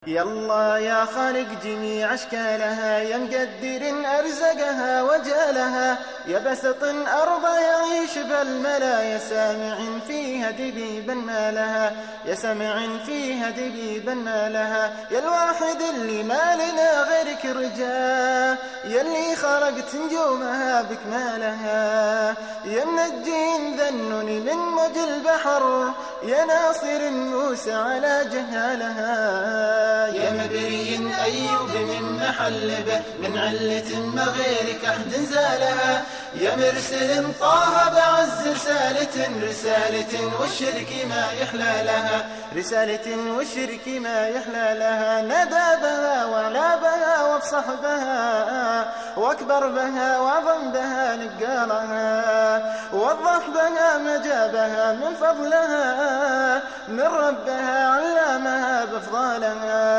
يالله يا خالق جميع أشكالها، يا مقدر أرزقها وجالها، يا بسط أرض يعيش بالملا، يا سامع فيها دبيبا ما لها، يا سامع فيها دبيبا ما لها، يا الواحد اللي ما لنا غيرك رجاه، يا اللي خلقت نجومها بكمالها، يا منجين ذنني من موج البحر، يا ناصر موسى على جهالها، يا مبري أيوب من محل به، من علة ما غيرك أحد زالها، يا مرسل طه بعز رسالة والشرك ما يحلى لها، رسالة والشرك ما يحلى لها، ندى بها وعلى بها وافصح بها، واكبر بها وعظم بها نقالها، وضح بها مجابها من فضلها، من ربها علامها بفضالها،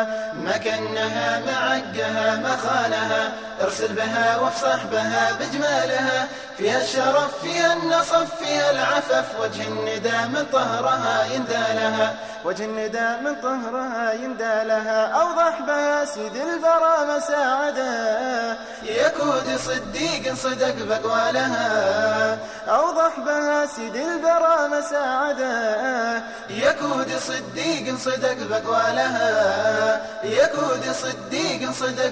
مكنها معقها مخانها، ارسل بها وافصح بها بجمالها، فيها الشرف فيها النصف فيها العفف، وجه الندى من طهرها يندى لها، وجه الندى من طهرها يندى لها، أوضح بها سيد البرى مساعدة، يكود صديق صدق بقوالها، أوضح بها سيد البرى مساعدة، يكود صديق صدق بقوالها، يكود صديق صدق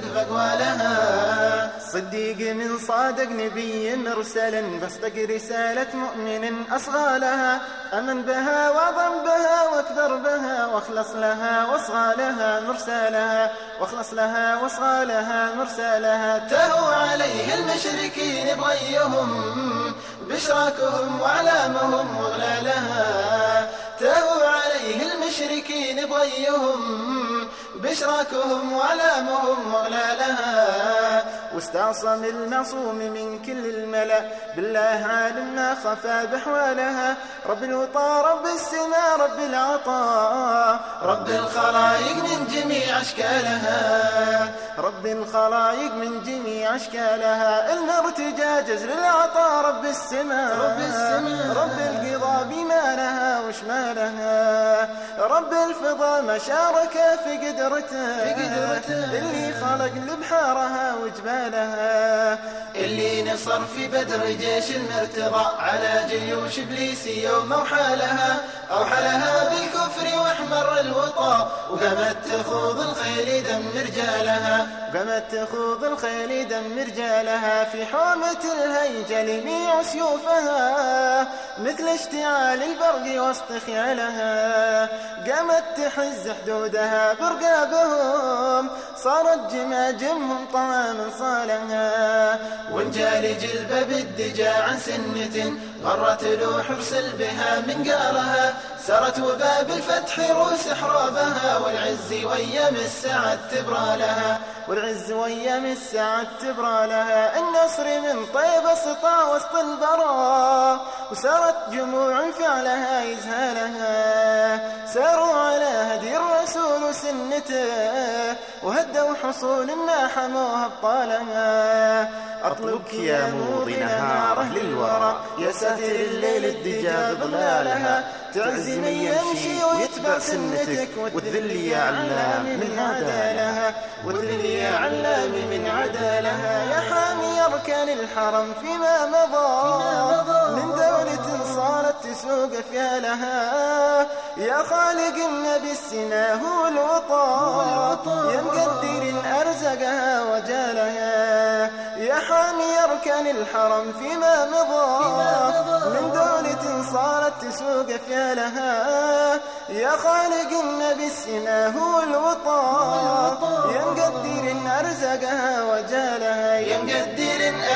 بقوالها، صديق من صادق نبي مرسلا، بصدق رسالة مؤمن أصغى لها، أمن بها وعظم بها واكبر بها، واخلص لها واصغى لها مرسالها، واخلص لها واصغى لها مرسالها، تهوى عليه المشركين بغيهم بشراكهم وعلامهم واغلالها، تهوى عليه المشركين بغيهم بشراكهم وعلامهم واغلالها، واستعصم المعصوم من كل الملأ، بالله عالم ما خفى بحوالها، رب الوطا رب السماء رب العطاء، رب الخلائق من جميع أشكالها، رب الخلائق من جميع أشكالها، المرتجى جزر العطاء رب السماء، رب القضاء بما لها وشمالها، رب الفضا ما شارك في قدرته، اللي خلق لبحارها وجبالها، اللي نصر في بدر جيش المرتضى على جيوش إبليس يوم أوحى لها بالكفر واحمر الوطا، وقامت تخوض الخيل دم رجالها، قامت تخوض الخيل دم رجالها، في حومة الهيجل ميع سيوفها، مثل اشتعال البرق وسط خيالها، قامت تحز حدودها برقابهم، صارت جماجمهم طعاما صالها، وانجال جلبة بالدجا عن سنة، غرت لوح ارسل بها من قالها، سرت وباب الفتح روس حرابها، والعز ويم السعد تبرى لها، والعز ويم السعد تبرى لها، النصر من طيب سطى وسط البراء، وسارت جموع فعلها يزهالها، ساروا على هدي الرسول وسنته، وهدوا حصول ما حموها بطالها، أطلبك يا موضي نهاره للورى، يا ساتر الليل الدجا بظلالها، تعزي من يمشي ويتبع سنتك، وتذلي يا علام من عدالها، وتذلي يا علام من عدالها، يا حامي أركان الحرم فيما مضى، من دولة صارت تسوق فيالها، يا خالق النبي السماء هو الوطا، يا مقدر أرزقها وجالها، يا حامي أركان الحرم فيما مضى، من دولة صارت تسوق فيالها، يا خالق النبي السماء هو الوطا، يا مقدر أرزقها وجالها، يا مقدر